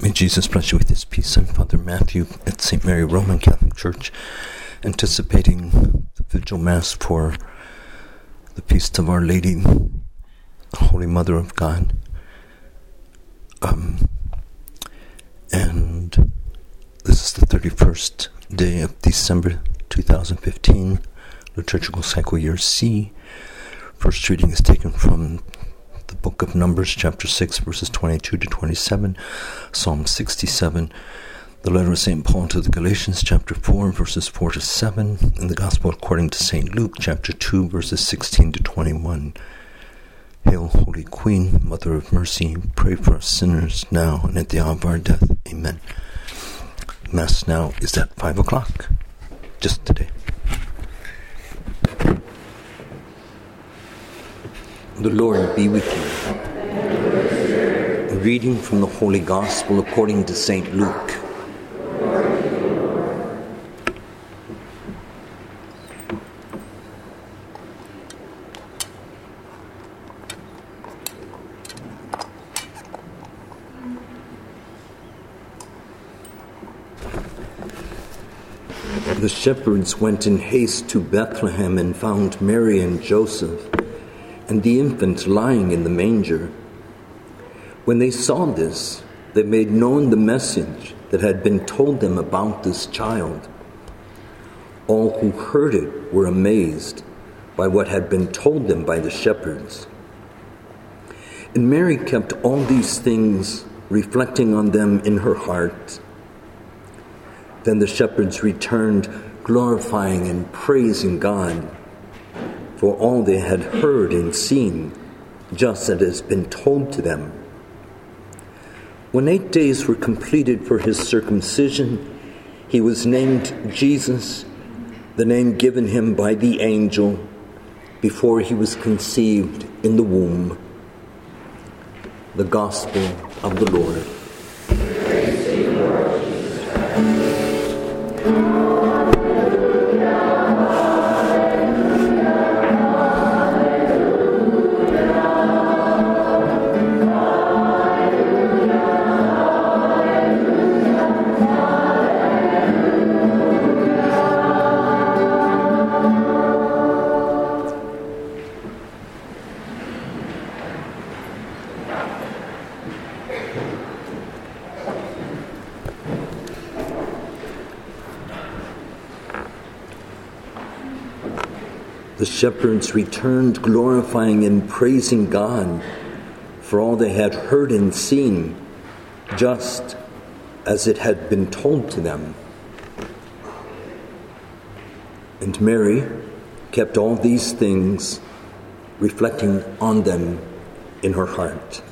May Jesus bless you with his peace. I'm Father Matthew at St. Mary Roman Catholic Church, anticipating the Vigil Mass for the Feast of Our Lady, Holy Mother of God. And this is the 31st day of December 2015, liturgical cycle year C. First reading is taken from the book of Numbers, chapter 6, verses 22 to 27, Psalm 67, the letter of St. Paul to the Galatians, chapter 4, verses 4 to 7, and the Gospel according to St. Luke, chapter 2, verses 16 to 21. Hail, Holy Queen, Mother of Mercy, pray for us sinners now and at the hour of our death. Amen. Mass now is at 5 o'clock, just today. The Lord be with you. A reading from the Holy Gospel according to St. Luke. The shepherds went in haste to Bethlehem and found Mary and Joseph and the infant lying in the manger. When they saw this, they made known the message that had been told them about this child. All who heard it were amazed by what had been told them by the shepherds. And Mary kept all these things, reflecting on them in her heart. Then the shepherds returned, glorifying and praising God for all they had heard and seen, just as it has been told to them. When 8 days were completed for his circumcision, he was named Jesus, the name given him by the angel before he was conceived in the womb. The Gospel of the Lord. Praise to you, Lord Jesus Christ. The shepherds returned, glorifying and praising God for all they had heard and seen, just as it had been told to them. And Mary kept all these things, reflecting on them in her heart.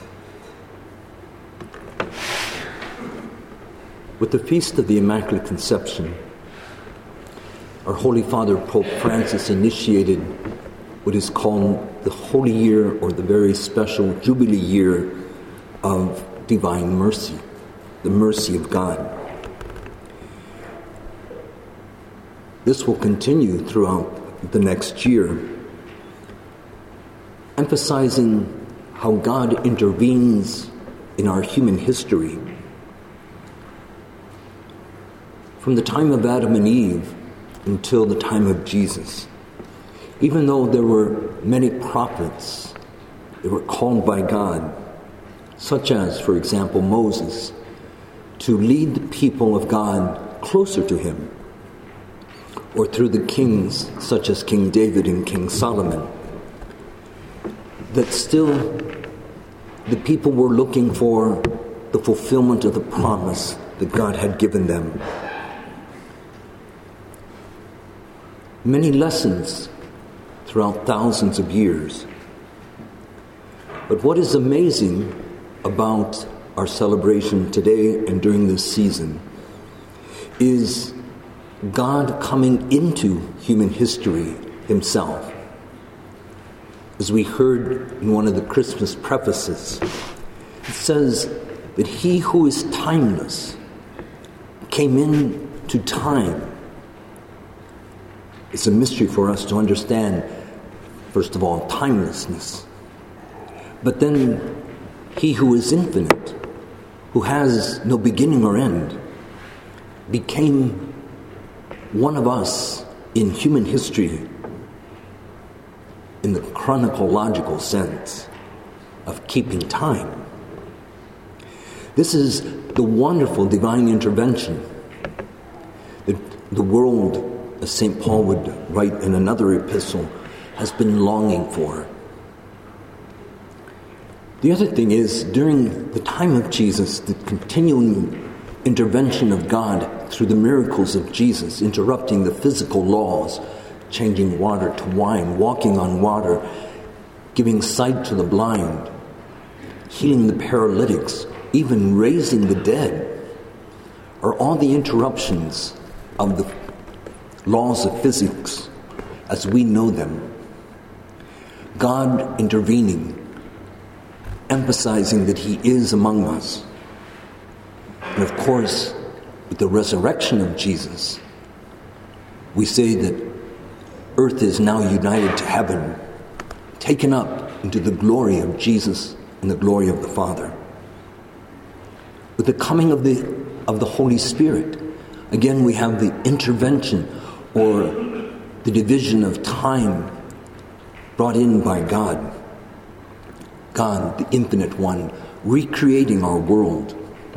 With the Feast of the Immaculate Conception, our Holy Father, Pope Francis, initiated what is called the Holy Year, or the very special Jubilee Year of Divine Mercy, the mercy of God. This will continue throughout the next year, emphasizing how God intervenes in our human history. From the time of Adam and Eve until the time of Jesus. Even though there were many prophets that were called by God, such as, for example, Moses, to lead the people of God closer to him, or through the kings such as King David and King Solomon, that still the people were looking for the fulfillment of the promise that God had given them. Many lessons throughout thousands of years. But what is amazing about our celebration today and during this season is God coming into human history himself. As we heard in one of the Christmas prefaces, it says that he who is timeless came into time. It's a mystery for us to understand, first of all, timelessness. But then he who is infinite who has no beginning or end, became one of us in human history in the chronological sense of keeping time. This is the wonderful divine intervention that the world, as St. Paul would write in another epistle, has been longing for. The other thing is, during the time of Jesus, the continuing intervention of God through the miracles of Jesus, interrupting the physical laws, changing water to wine, walking on water, giving sight to the blind, healing the paralytics, even raising the dead, are all the interruptions of the laws of physics as we know them. God intervening, emphasizing that He is among us. And of course, with the resurrection of Jesus, we say that earth is now united to heaven, taken up into the glory of Jesus and the glory of the Father. With the coming of the Holy Spirit, again we have the intervention or the division of time brought in by God. God, the Infinite One, recreating our world.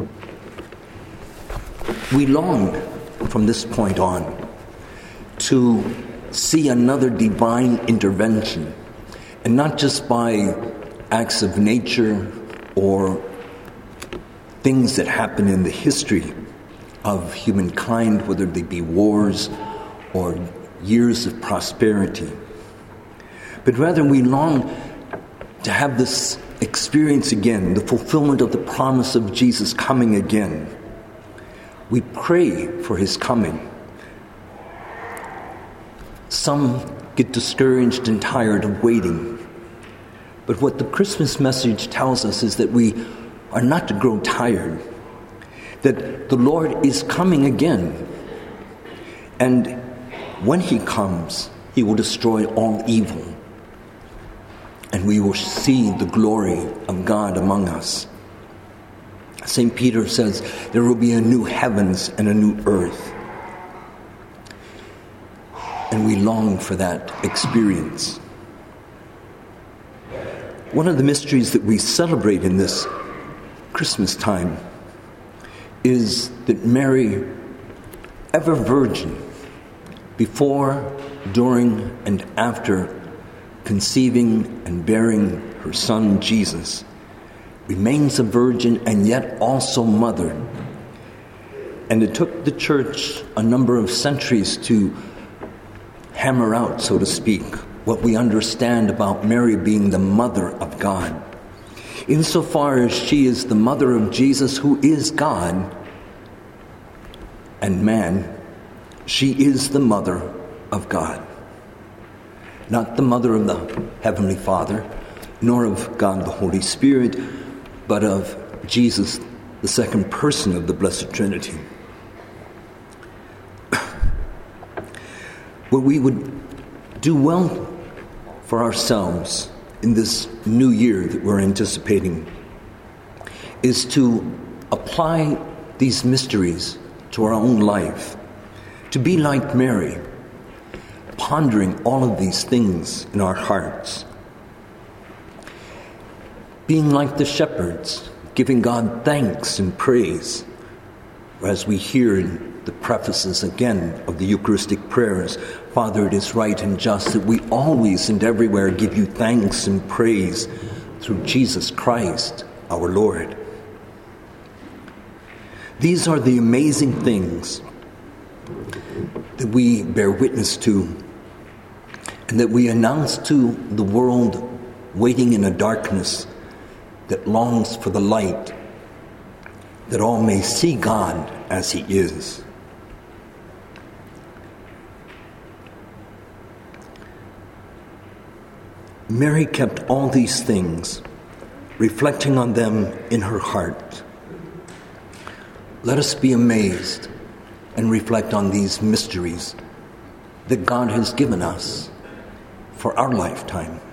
We long from this point on to see another divine intervention, and not just by acts of nature or things that happen in the history of humankind, whether they be wars or years of prosperity, but rather we long to have this experience again, the fulfillment of the promise of Jesus coming again. We pray for His coming. Some get discouraged and tired of waiting. But what the Christmas message tells us is that we are not to grow tired, that the Lord is coming again. And when He comes, He will destroy all evil. And we will see the glory of God among us. St. Peter says there will be a new heavens and a new earth. And we long for that experience. One of the mysteries that we celebrate in this Christmas time is that Mary, ever virgin, before, during, and after conceiving and bearing her son Jesus, remains a virgin and yet also mother. And it took the church a number of centuries to hammer out, so to speak, what we understand about Mary being the mother of God. Insofar as she is the mother of Jesus, who is God and man, she is the mother of God. Not the mother of the Heavenly Father, nor of God the Holy Spirit, but of Jesus, the second person of the Blessed Trinity. What we would do well for ourselves in this new year that we're anticipating is to apply these mysteries to our own life, to be like Mary, pondering all of these things in our hearts, being like the shepherds, giving God thanks and praise, as we hear in the prefaces again of the Eucharistic prayers. Father, it is right and just that we always and everywhere give you thanks and praise through Jesus Christ, our Lord. These are the amazing things that we bear witness to and that we announce to the world waiting in a darkness that longs for the light, that all may see God as He is. Mary kept all these things, reflecting on them in her heart. Let us be amazed and reflect on these mysteries that God has given us for our lifetime.